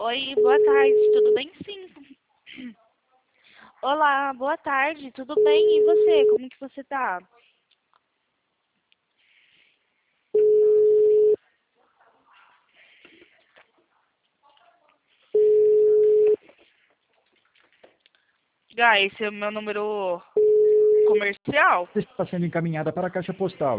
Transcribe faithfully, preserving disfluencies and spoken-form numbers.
Oi, boa tarde, tudo bem? Sim. Olá, boa tarde, tudo bem? E você, como que você tá? Gá, esse é o meu número comercial? Está sendo encaminhada para a caixa postal.